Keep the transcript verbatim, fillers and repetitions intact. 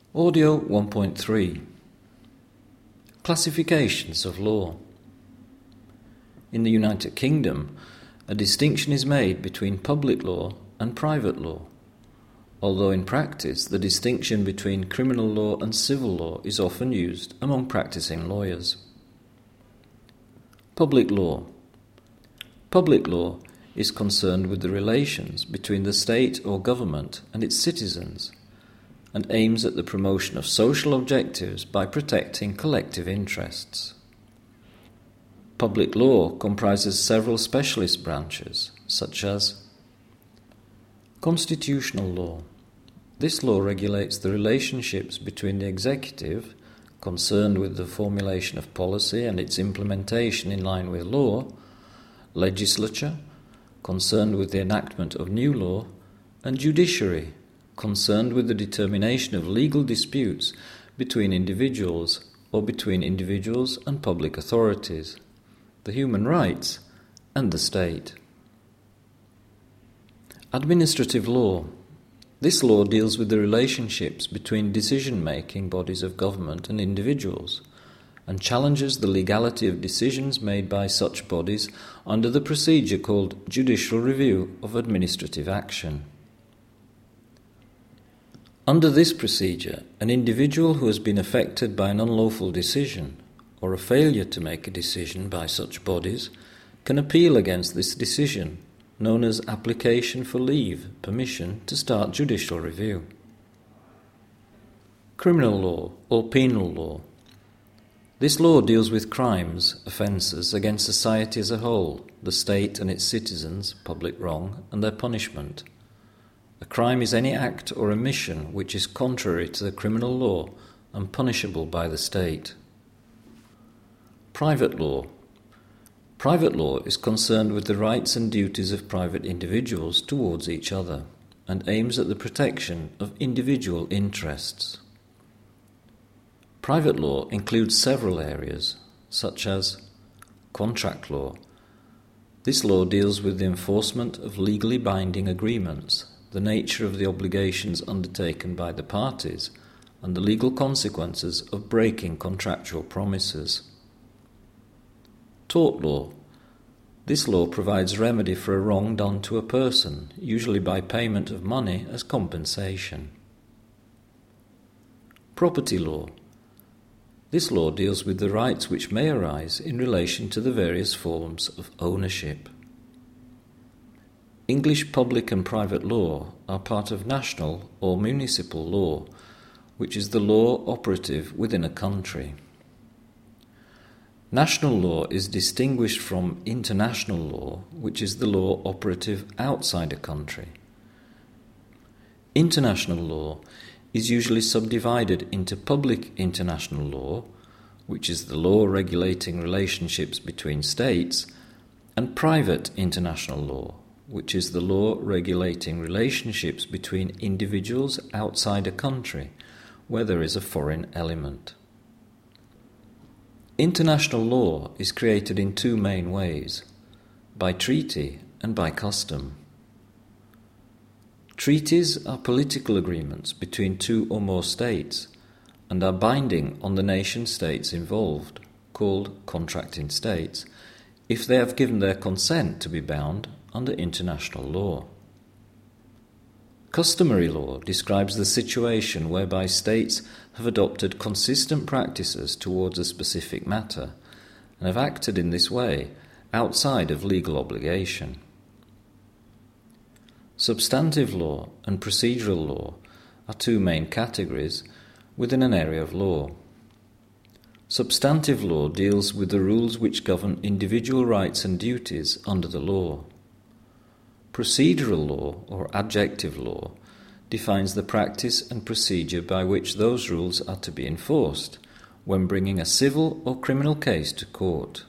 Audio one point three. Classifications of law. In the United Kingdom, a distinction is made between public law and private law, although in practice the distinction between criminal law and civil law is often used among practicing lawyers. Public law. Public law is concerned with the relations between the state or government and its citizens, and aims at the promotion of social objectives by protecting collective interests. Public law comprises several specialist branches, such as constitutional law. This law regulates the relationships between the executive, concerned with the formulation of policy and its implementation in line with law, legislature, concerned with the enactment of new law, and judiciary, concerned with the determination of legal disputes between individuals or between individuals and public authorities, the human rights, and the state. Administrative law. This law deals with the relationships between decision-making bodies of government and individuals, and challenges the legality of decisions made by such bodies under the procedure called judicial review of administrative action. Under this procedure, an individual who has been affected by an unlawful decision or a failure to make a decision by such bodies can appeal against this decision, known as application for leave, permission to start judicial review. Criminal law or penal law. This law deals with crimes, offences against society as a whole, the state and its citizens, public wrong, and their punishment. A crime is any act or omission which is contrary to the criminal law and punishable by the state. Private law. Private law is concerned with the rights and duties of private individuals towards each other and aims at the protection of individual interests. Private law includes several areas, such as contract law. This law deals with the enforcement of legally binding agreements, the nature of the obligations undertaken by the parties, and the legal consequences of breaking contractual promises. Tort law. This law provides remedy for a wrong done to a person, usually by payment of money as compensation. Property law. This law deals with the rights which may arise in relation to the various forms of ownership. English public and private law are part of national or municipal law, which is the law operative within a country. National law is distinguished from international law, which is the law operative outside a country. International law is usually subdivided into public international law, which is the law regulating relationships between states, and private international law, which is the law regulating relationships between individuals outside a country, where there is a foreign element. International law is created in two main ways, by treaty and by custom. Treaties are political agreements between two or more states and are binding on the nation-states involved, called contracting states, if they have given their consent to be bound under international law. Customary law describes the situation whereby states have adopted consistent practices towards a specific matter and have acted in this way outside of legal obligation. Substantive law and procedural law are two main categories within an area of law. Substantive law deals with the rules which govern individual rights and duties under the law. Procedural law, or adjective law, defines the practice and procedure by which those rules are to be enforced when bringing a civil or criminal case to court.